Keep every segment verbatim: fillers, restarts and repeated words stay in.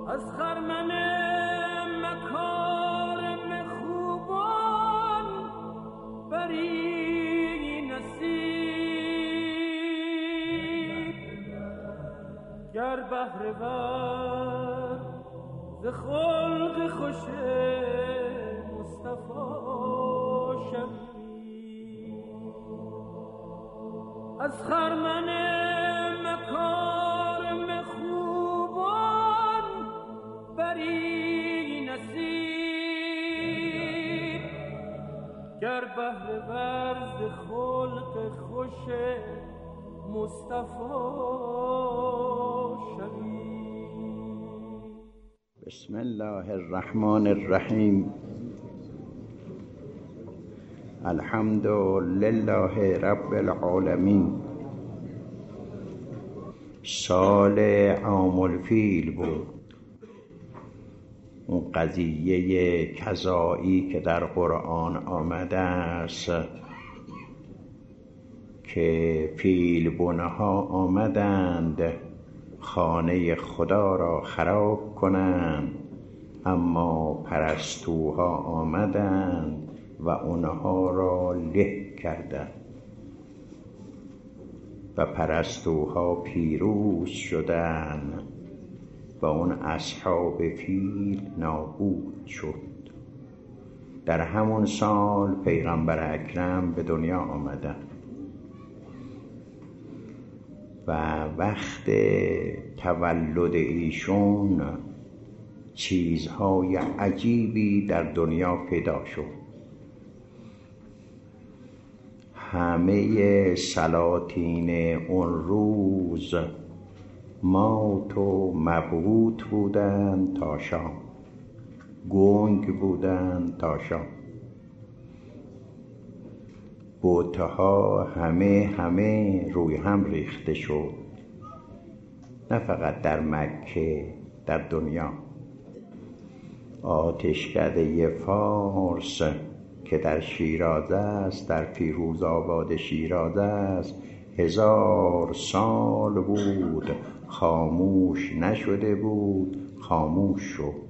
از خرمن مکارم خوبان بری نصیب گر بهره ور ز خلق خوش مصطفی شوی از خرمن مکارم خوبان بری نصیب گر بهره ور ز خلق خوش مصطفی شوی. بسم الله الرحمن الرحیم. الحمد لله رب العالمین. سال عام الفیل بود، اون قضیه کذایی که در قرآن آمده است که فیلبونه ها آمدند خانه خدا را خراب کنند، اما پرستوها آمدند و اونها را له کردند و پرستوها پیروز شدند و اون اصحاب فیل نابود شد. در همون سال پیغمبر اکرم به دنیا آمدند و وقت تولد ایشون چیزهای عجیبی در دنیا پیدا شد. همه سلاطین اون روز مات و مبهوت بودند تا شام، گنگ بودند تا شام. بت‌ها همه همه روی هم ریخته شد، نه فقط در مکه، در دنیا. آتشکده فارس که در شیراز است، در فیروزآباد شیراز است، هزار سال بود خاموش نشده بود، خاموش شد.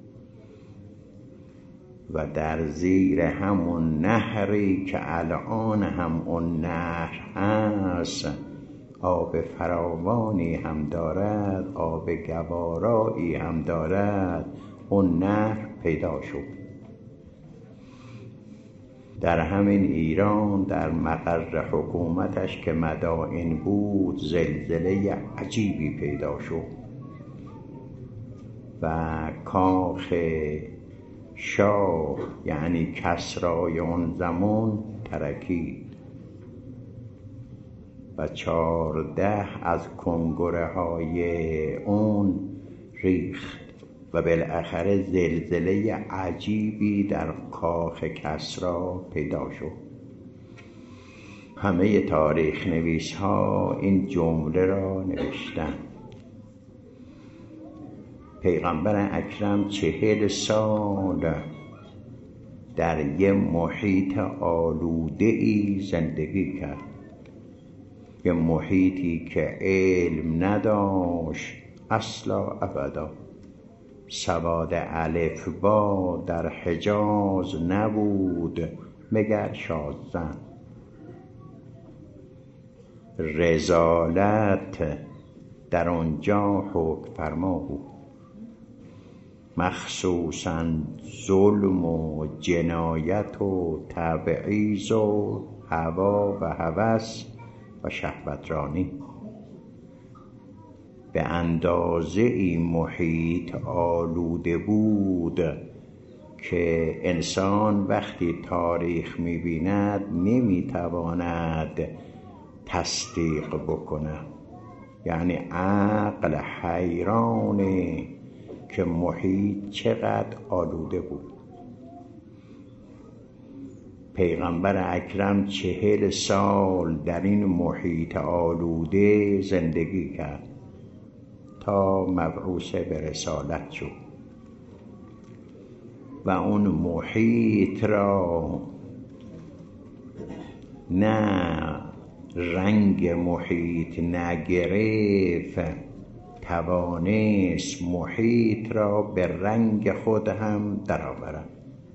و در زیر همون نهری که الان هم اون نهر هست، آب فراوانی هم دارد، آب گوارایی هم دارد، اون نهر پیدا شد. در همین ایران در مقر حکومتش که مدائن بود، زلزله عجیبی پیدا شد و کاخ شاه یعنی کسرای اون زمان ترکید و چارده از کنگره های اون ریخت و بالاخره زلزله عجیبی در کاخ کسری پیدا شد. همه تاریخ نویس ها این جمله را نوشتند. پیغمبر اکرم چهل سال در یه محیط آلوده ای زندگی کرد، یه محیطی که علم نداشت اصلا ابدا. سواد الف با در حجاز نبود مگر شازن. رذالت در آنجا حکم فرما بود، مخصوصاً ظلم و جنایت و تبعیض و هوا و هوس و شهوترانی. به اندازه این محیط آلوده بود که انسان وقتی تاریخ می‌بیند نمی‌تواند تصدیق بکنه. یعنی عقل حیرانه که محیط چقدر آلوده بود. پیغمبر اکرم چهل سال در این محیط آلوده زندگی کرد تا مبعوث به رسالت شد و اون محیط را نه رنگ محیط نگرفت توانست محیط را به رنگ خود هم درآورد.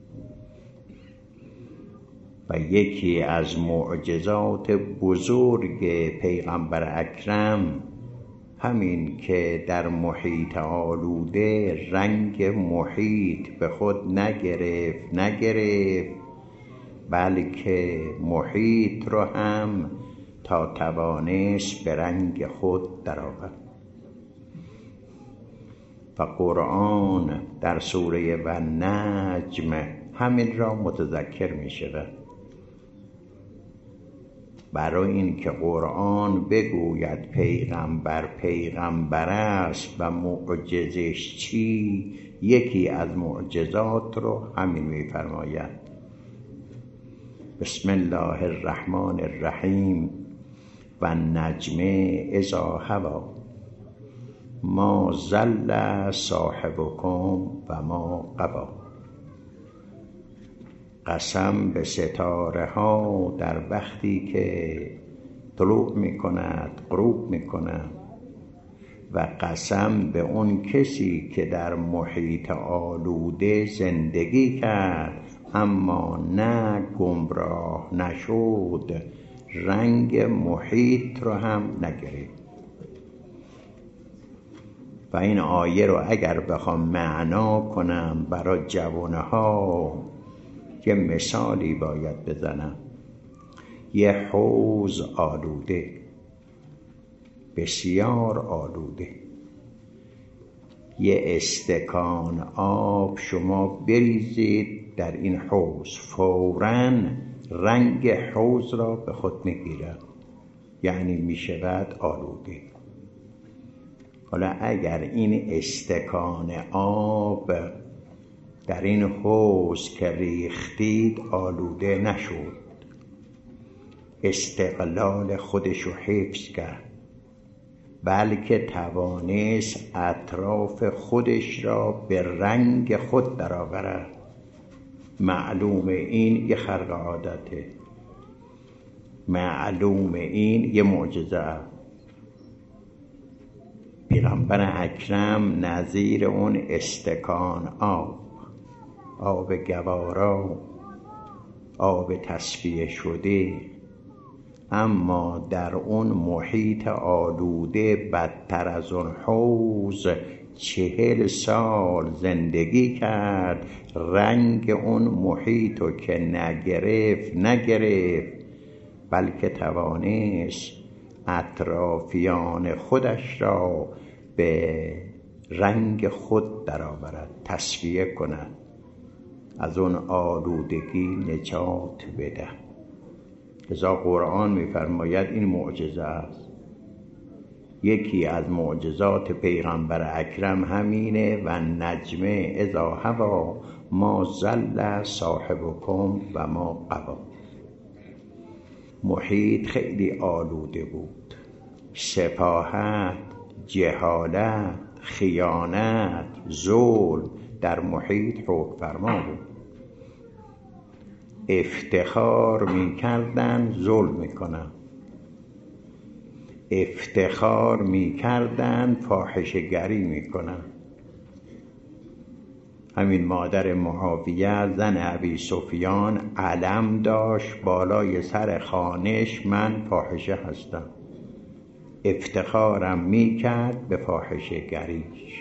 و یکی از معجزات بزرگ پیغمبر اکرم همین که در محیط آلوده رنگ محیط به خود نگرفت نگرفت بلکه محیط رو هم تا توانست به رنگ خود درآورد. و قرآن در سوره والنجم همین را متذکر می شود. برای این که قرآن بگوید پیغمبر پیغمبر است و معجزش چی، یکی از معجزات رو همین می فرماید. بسم الله الرحمن الرحیم و النجم اذا هوی ما ضل صاحبکم و ما غوی. قسم به ستاره ها در وقتی که طلوع می کند غروب می کند و قسم به اون کسی که در محیط آلوده زندگی کرد اما نه گمراه نشد، رنگ محیط رو هم نگرفت. و این آیه رو اگر بخوام معنا کنم برای جوانه ها، یه مثالی باید بزنم. یه حوض آلوده، بسیار آلوده، یه استکان آب شما بریزید در این حوض، فوراً رنگ حوض را به خود میگیرد، یعنی میشود آلوده. حالا اگر این استکان آب در این حوض که ریختید آلوده نشد، استقلال خودشو حفظ کرد، بلکه توانست اطراف خودش را به رنگ خود درآورد، معلوم این یه خرق عادته، معلوم این یه معجزه است. پیغمبر اکرم نظیر اون استکان آب، آب گوارا، آب تصفیه شده، اما در اون محیط آلوده بدتر از اون حوض چهل سال زندگی کرد، رنگ اون محیطو که نگرفت نگرفت بلکه توانست اطرافیان خودش را به رنگ خود درآورد، تصفیه کند، از اون آلودگی نجات بده. لذا قرآن می‌فرماید این معجزه است. یکی از معجزات پیغمبر اکرم همینه و النجم اذا هوی ما ضل صاحبکم و ما غوی. محیط خیلی آلوده بود، سفاهت، جهالت، خیانت، ظلم در محیط حکم فرما بود. افتخار می‌کردن ظلم می‌کنن، افتخار می‌کردن فاحشه‌گری می‌کنن. همین مادر معاویه زن ابی سفیان علم داشت بالای سر خانش، من فاحشه هستم، افتخارم می‌کرد به فاحشه‌گریش.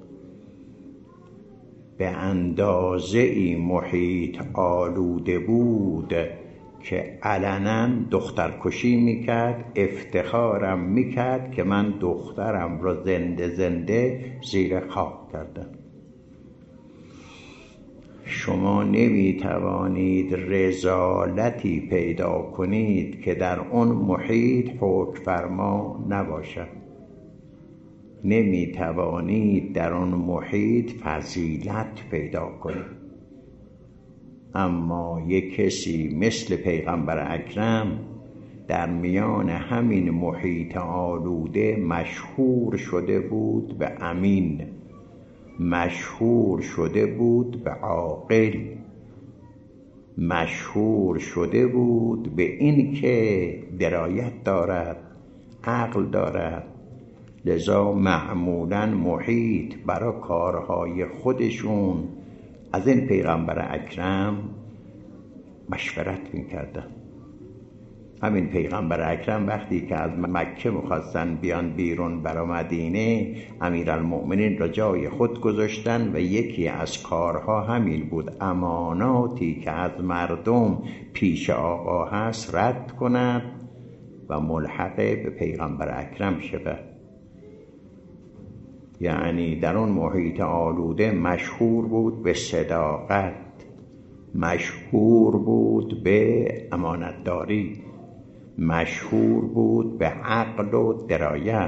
به اندازه ای محیط آلوده بود که علنا دخترکشی میکرد، افتخارم میکرد که من دخترم را زنده زنده زیر خاک کردم. شما نمیتوانید رذالتی پیدا کنید که در اون محیط حکم فرما نباشد، نمیتوانید در آن محیط فضیلت پیدا کنید. اما یک کسی مثل پیغمبر اکرم در میان همین محیط آلوده مشهور شده بود به امین، مشهور شده بود به عاقل، مشهور شده بود به این که درایت دارد، عقل دارد، لذا معمولاً محیط برای کارهای خودشون از این پیغمبر اکرم مشورت میکردن. همین پیغمبر اکرم وقتی که از مکه میخواستن بیان بیرون برای مدینه، امیرالمؤمنین را جای خود گذاشتن و یکی از کارها همین بود اماناتی که از مردم پیش آقا هست رد کند و ملحق به پیغمبر اکرم شود. یعنی در اون محیط آلوده مشهور بود به صداقت، مشهور بود به امانتداری، مشهور بود به عقل و درایت.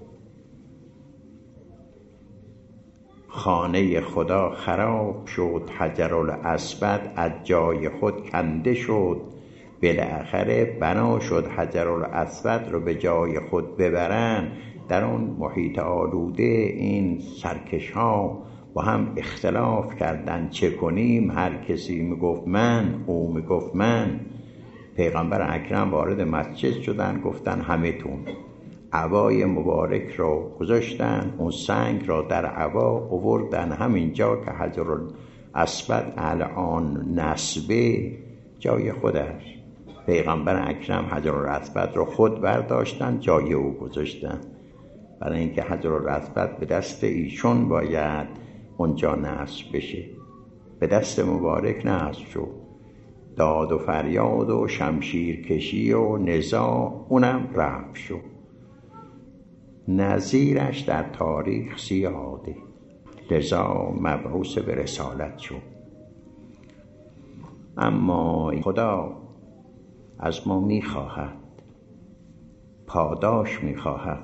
خانه خدا خراب شد، حجرالاسود از جای خود کنده شد، بالاخره بنا شد حجرالاسود رو به جای خود ببرن. در اون محیط آلوده این سرکش ها با هم اختلاف کردن چه کنیم، هر کسی میگفت من، او میگفت من. پیغمبر اکرم وارد مسجد شدن، گفتن همه تون عبای مبارک را گذاشتن، اون سنگ را در عبا آوردن همین جا که حجرالاسود الان نصبه جای خودش. پیغمبر اکرم حجرالاسود را خود برداشتن جای او گذاشتن، برای اینکه حجرالاسود به دست ایشون باید اونجا نصب بشه، به دست مبارک نصب شد. داد و فریاد و شمشیر کشی و نزاع اونم رفع شد. نظیرش در تاریخ زیاده، لذا مبعوث به رسالت شد. اما خدا از ما میخواهد پاداش میخواهد.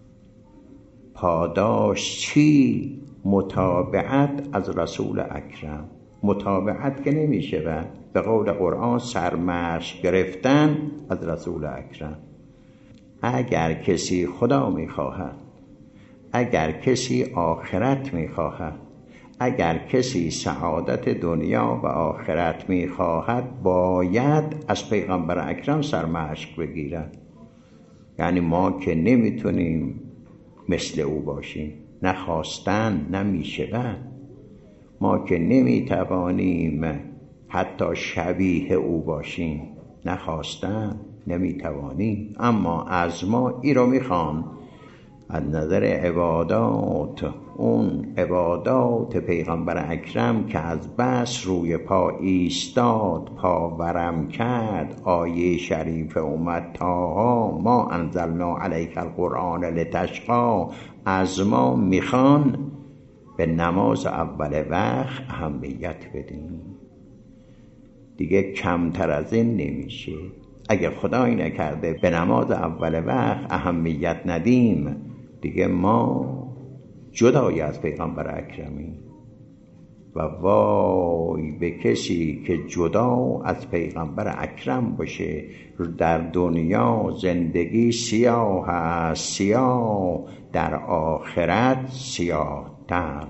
پاداش چی؟ متابعت از رسول اکرم. متابعت که نمیشه و به قول قرآن سرمشق گرفتن از رسول اکرم. اگر کسی خدا میخواهد، اگر کسی آخرت میخواهد، اگر کسی سعادت دنیا و آخرت میخواهد، باید از پیغمبر اکرم سرمشق بگیرد. یعنی ما که نمیتونیم مثل او باشیم، نخواستن نمیشود. ما که نمیتوانیم حتی شبیه او باشیم، نخواستن نمیتوانیم. اما از ما ای رو میخوان از نظر عبادات، اون عبادات پیغمبر اکرم که از بس روی پا ایستاد، پا ورم کرد، آیه شریف اومد تاها ما انزلنا علیک القرآن لتشقی، از ما میخوان به نماز اول وقت اهمیت بدیم. دیگه کمتر از این نمیشه. اگه خدایی نکرده به نماز اول وقت اهمیت ندیم، دیگه ما جدای از پیغمبر اکرمیم. و وای به کسی که جدا از پیغمبر اکرم باشه، در دنیا زندگی سیاه است، سیاه، در آخرت سیاه تر.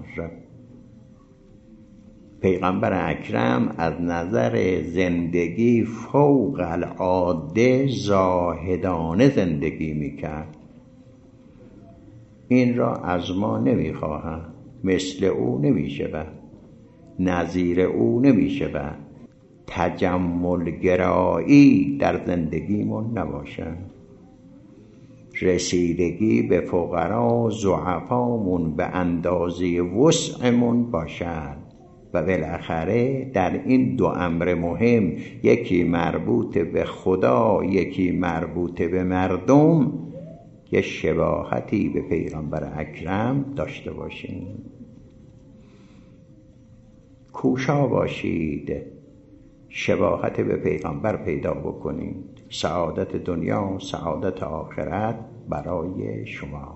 پیغمبر اکرم از نظر زندگی فوق العاده زاهدانه زندگی میکرد. این را از ما نمیخواهند، مثل او نمیشود، نظیر او نمیشود. تجمل گرایی در زندگیمون نباشد. رسیدگی به فقرا ضعفامون به اندازه وسعمون باشد. و بالاخره در این دو امر مهم، یکی مربوط به خدا، یکی مربوط به مردم، یه شباهتی به پیغمبر اکرم داشته باشیم. کوشا باشید شباهت به پیغمبر پیدا بکنید. سعادت دنیا، سعادت آخرت برای شما.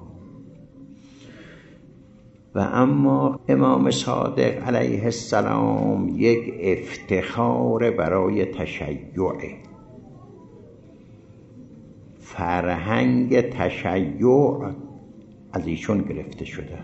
و اما امام صادق علیه السلام یک افتخار برای تشیع، فرهنگ تشیع از ایشون گرفته شده.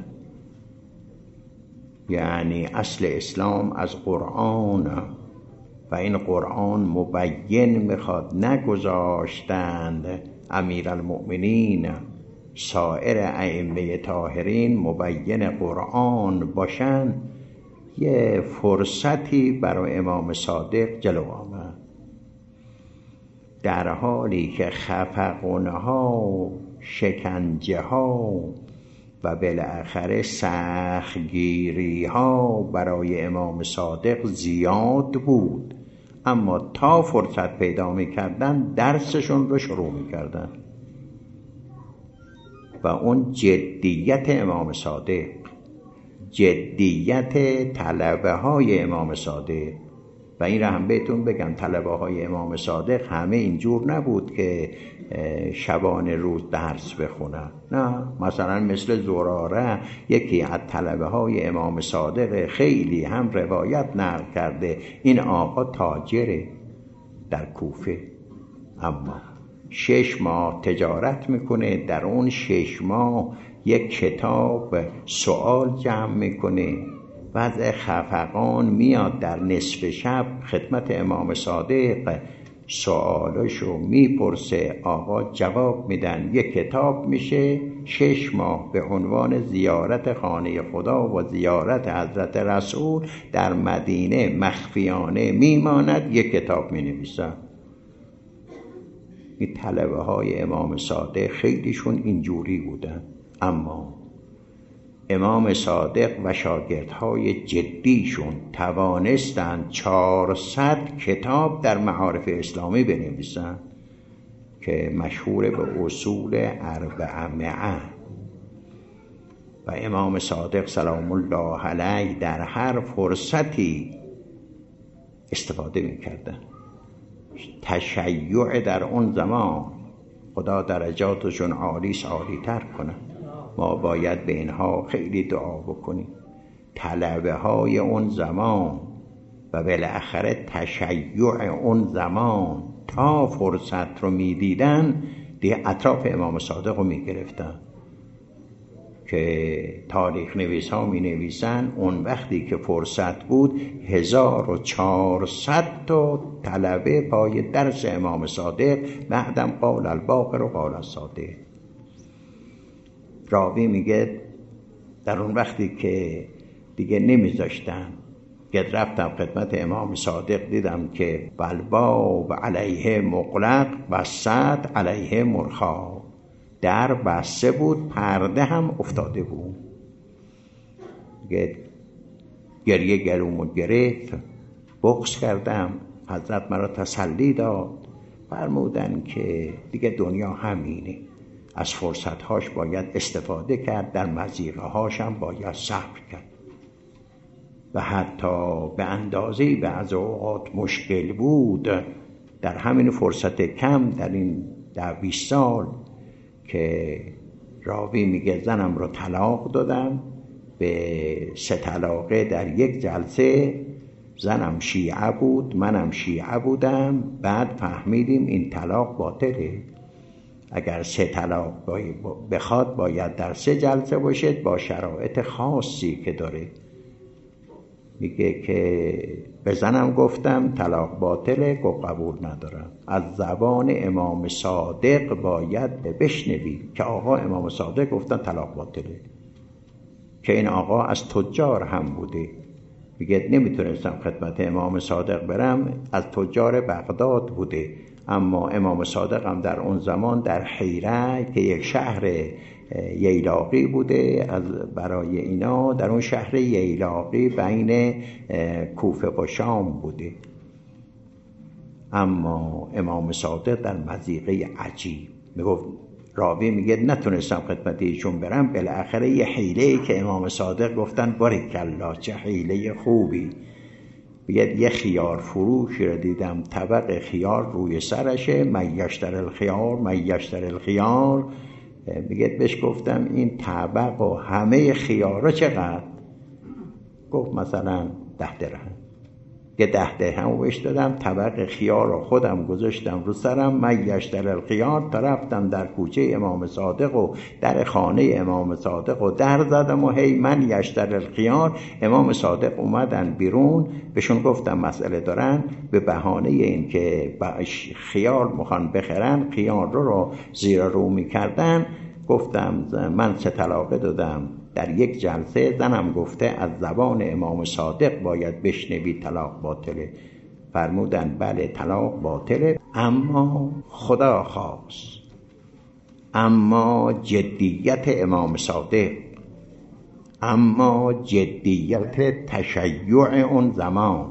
یعنی اصل اسلام از قرآن و این قرآن مبین میخواد. نگذاشتند امیرالمؤمنین سایر ائمه طاهرین مبین قرآن باشن، یه فرصتی برای امام صادق جلو آمد، در حالی که خفقونه ها، شکنجه ها و بالاخره سختگیری ها برای امام صادق زیاد بود، اما تا فرصت پیدا میکردن درسشون رو شروع میکردن. و اون جدیت امام صادق، جدیت طلبه های امام صادق، و این را هم بهتون بگم طلبه های امام صادق همه اینجور نبود که شبانه روز درس بخونن، نه، مثلا مثل زراره یکی از طلبه های امام صادق خیلی هم روایت نقل کرده، این آقا تاجره در کوفه، اما شش ماه تجارت میکنه، در اون شش ماه یک کتاب سوال جمع میکنه، وضع خفقان میاد در نصف شب خدمت امام صادق، سوالاشو میپرسه، آقا جواب میدن، یک کتاب میشه، شش ماه به عنوان زیارت خانه خدا و زیارت حضرت رسول در مدینه مخفیانه میماند، یک کتاب مینویسن. این طلبه های امام صادق خیلیشون اینجوری بودن، اما امام صادق و شاگردهای جدیشون توانستند چهارصد کتاب در معارف اسلامی بنویسن که مشهور به اصول اربعمائه، و امام صادق سلام الله علیه در هر فرصتی استفاده میکردن. تشیع در اون زمان، خدا درجاتشون عالی عالی تر کنه، ما باید به اینها خیلی دعا بکنیم. طلبه های اون زمان و بالاخره تشیع اون زمان تا فرصت رو میدیدن دیگه اطراف امام صادق رو میگرفتن، که تاریخ نویس ها می نویسن اون وقتی که فرصت بود هزار و چهارصد تا طلبه پای درس امام صادق، بعدم قال الباقر و قال الصادق. راوی میگه در اون وقتی که دیگه نمیذاشتن، که رفتم خدمت امام صادق دیدم که بلباب علیه مغلق و صد علیه مرخا، در بسته بود، پرده هم افتاده بود. گریه گلومو گرفت، بغض کردم، حضرت مرا تسلی داد، فرمودن که دیگه دنیا همینه، از فرصتهاش باید استفاده کرد، در مضیقه هاش هم باید صبر کرد، و حتی به اندازه‌ای بعض اوقات مشکل بود در همین فرصت کم، در این ده بیست سال که راوی میگه زنم رو طلاق دادم به سه طلاقه در یک جلسه، زنم شیعه بود منم شیعه بودم، بعد فهمیدیم این طلاق باطله، اگر سه طلاق بخواد باید در سه جلسه باشد با شرایط خاصی که داره. میگه که به زنم گفتم طلاق باطله، گفت قبول ندارم. از زبان امام صادق باید بشنوی که آقا امام صادق گفتن طلاق باطله، که این آقا از تجار هم بوده. میگه نمیتونستم خدمت امام صادق برم، از تجار بغداد بوده، اما امام صادق هم در اون زمان در حیره که یک شهر ییلاقی بوده، از برای اینا در اون شهر ییلاقی بین کوفه و شام بوده، اما امام صادق در مضیقه عجیب. میگفت راوی میگه نتونستم خدمت ایشون برم، بالاخره یه حیله‌ای که امام صادق گفتن بارکالله چه حیله خوبی. میگه یه خیار فروشی رو دیدم، طبق خیار روی سرشه، من یشتر الخیار من یشتر الخیار. میگه بهش گفتم این طبق و همه خیارا چقدر؟ گفت مثلا ده درهم. که ده درهم بهش دادم، طبق خیار رو خودم گذاشتم رو سرم، من یشتر الخیار، تا رفتم در کوچه امام صادق و در خانه امام صادق و در زدم و هی من یشتر الخیار. امام صادق اومدن بیرون، بهشون گفتم مسئله دارن، به بهانه این که خیار میخوان بخرن، خیار رو رو زیر رو میکردن، گفتم من سه طلاقه دادم، در یک جلسه زنم گفته از زبان امام صادق باید بشنوی طلاق باطله. فرمودن بله طلاق باطله، اما خدا خواست، اما جدیت امام صادق، اما جدیت تشیع اون زمان،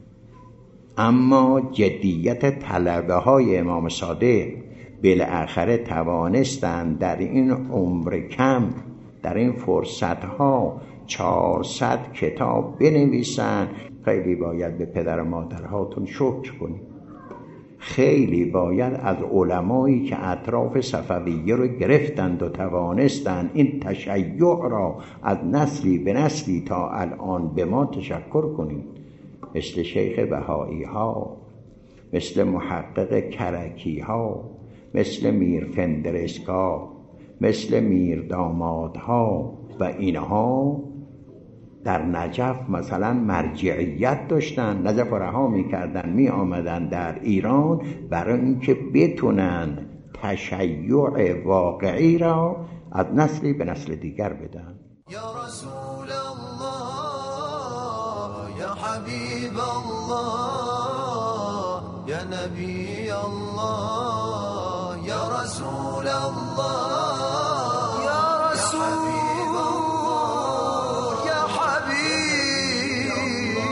اما جدیت طلبه های امام صادق بالاخره توانستند در این عمر کم، در این فرصت ها چهارصد کتاب بنویسن. خیلی باید به پدر و مادرهاتون شکر کنید، خیلی باید از علمایی که اطراف صفویه رو گرفتند و توانستند این تشیع را از نسلی به نسلی تا الان به ما تشکر کنید. مثل شیخ بهایی ها، مثل محقق کرکی ها، مثل میر فندرسکا، مثل میر داماد ها و اینها در نجف مثلا مرجعیت داشتن، نجف رها میکردن، می آمدن در ایران برای اینکه بتونن تشیع واقعی را از نسلی به نسل دیگر بدن. یا رسول الله، یا حبیب الله، یا نبی الله، یا رسول الله، یا رسول الله، یا حبیب،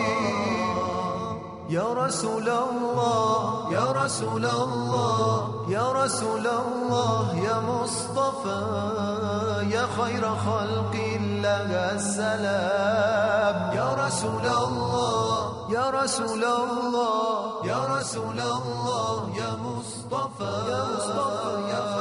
یا رسول الله، یا رسول الله، یا رسول الله، یا مصطفى، یا خیر خلق الله السلام، یا رسول الله، یا رسول الله، یا رسول الله، یا مصطفى، یا مصطفى، یا